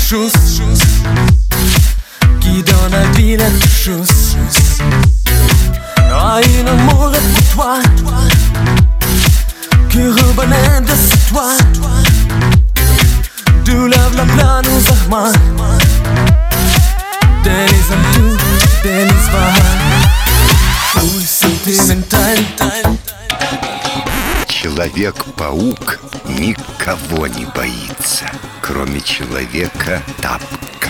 chose qui donne un vilain chose. Ah, une amour pour toi que revenait de ce toi. Du love la plan nous arma Delis antu, delis ваха. Ой, сентименталь. Человек-паук никого не боится, кроме человека-тапка.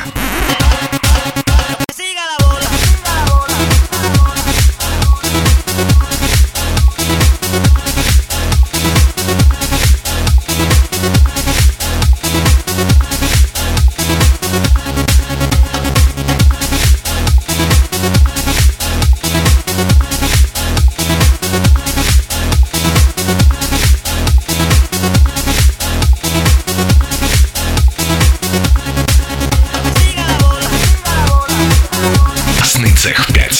Цех 5.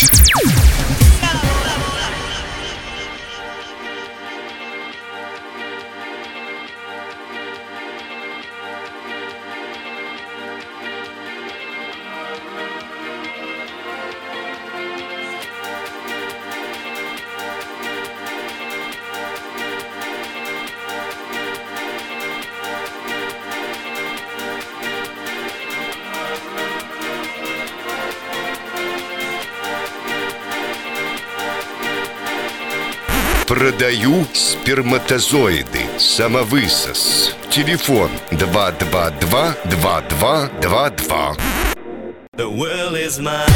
Продаю сперматозоиды. Самовысос. Телефон 222-2222. The world is mine.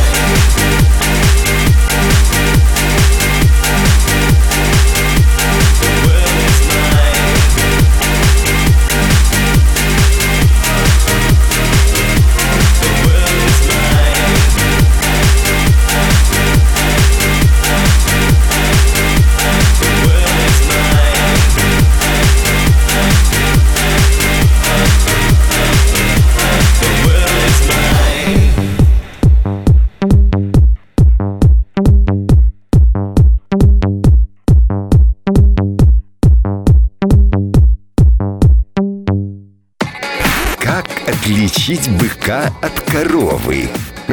Как отличить быка от коровы?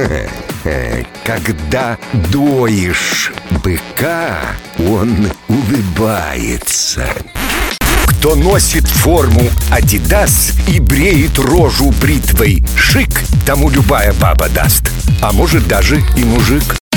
Когда доишь быка, он улыбается. Кто носит форму Adidas и бреет рожу бритвой шик, тому любая баба даст, а может даже и мужик.